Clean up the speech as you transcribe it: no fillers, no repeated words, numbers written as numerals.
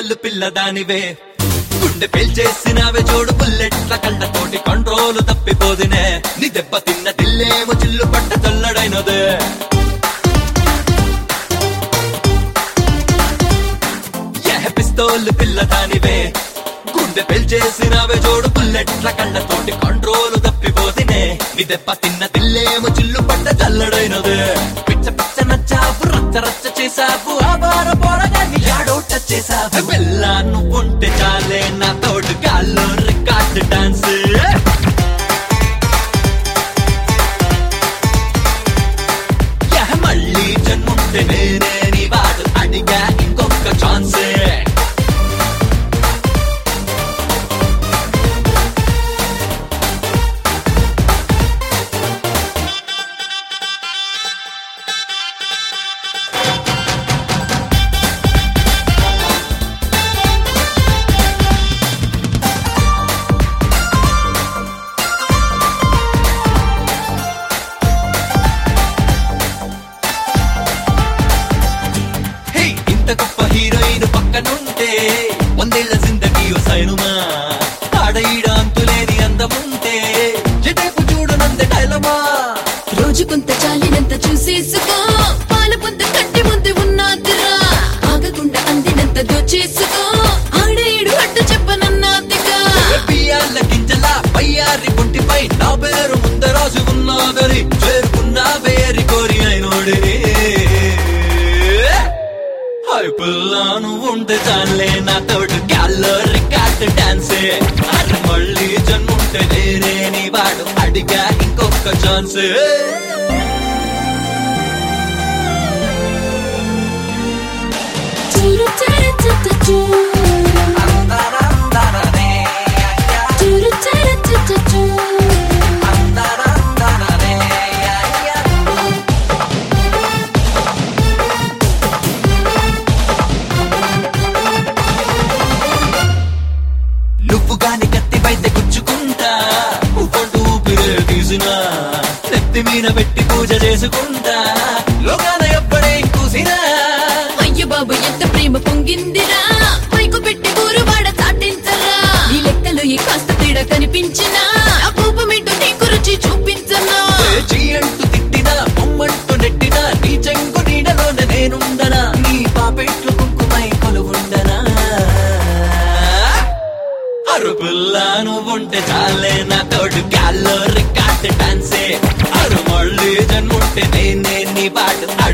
pistol పిల్లదానివే గుండె పేల్చేసినవే జోడు బుల్లెట్ల కళ్ళతోటి కంట్రోల్ తప్పిపోదినే నీ దెబ్బ తిన్న దిల్లేమో చిల్లు పట్ట చల్లడైనదే పిస్తోల్ పిల్లదానివే గుండె పేల్చేసినవే జోడు బుల్లెట్ల కళ్ళతోటి కంట్రోల్ తప్పిపోదినే నీ దెబ్బ తిన్న దిల్లేమో చిల్లు పట్ట చల్లడైనదే పిచ్చ పిచ్చ నచ్చావు రచ్చ రచ్చ చేసావు ఆవార పోరగాన్ని ఆడోట చేసావు వెళ్ళా నువ్వుంటే చాలే నా తోడు గాల్లో రికార్డ్ డాన్స్ మళ్ళీ జన్ముంటే నేనే నీ వాడు అడిగా ఇంకొక ఛాన్సే గొప్ప హీరోయిన్ పక్కనుంటే వందేళ్ల జిందగీ సైనుమా ఆడఈడ అంతులేని అందముంటే జటేపు చూడు నంద డైలమా రోజు కొంత చాలినంత చూసేసుకో పాల పొంత కట్టి ముందు ఉన్నాదిరా ఆగకుండా అందినంత దోచేసుకో ఆడేడు అడ్డు చెప్పనన్నాదిగా బియ్యాల గింజల పయ్యారి గుంటిపై నా పేరు ముందరాజు ఉన్నాదని చేరుకున్నా వేరి కోరి అయినోడిని పిల్లను ఉంటే చాలే నా తోడు గాల్లో రికార్డ్ డాన్సే అరే మళ్ళీ జన్ముంటే నేనే నీ వాడు అడిగా ఇంకొక ఛాన్సే నువ్వు గాని కత్తి బయట గుచ్చుకుంటా ఉప్పంటూ ఊపిరే తీసినా నెత్తి మీద పెట్టి పూజ చేసుకుంటా లోకాన ఎప్పుడే కూసినా అయ్య బాబు ఎంత ప్రేమ పొంగిందిరా పైకు పెట్టి ఊరు వాడ చాటించరా ఈ లెక్కలో ఈ కాస్త తేడా కనిపించినా ఆ కోపమేంటో నీకు రుచి చూపించనా చెయ్యంటూ తిట్టినా బొమ్మంటూ నెట్టినా నీ చెంగు నీడలోనే నేనుండనా నీ పాపెట్లు కుంకుమై కొలువుండనా పిల్లను ఉంటే చాలే నా తోడు గాల్లో రికార్డ్ డాన్సే అరు మళ్ళీ జన్ముంటే నేనే నీ వాడు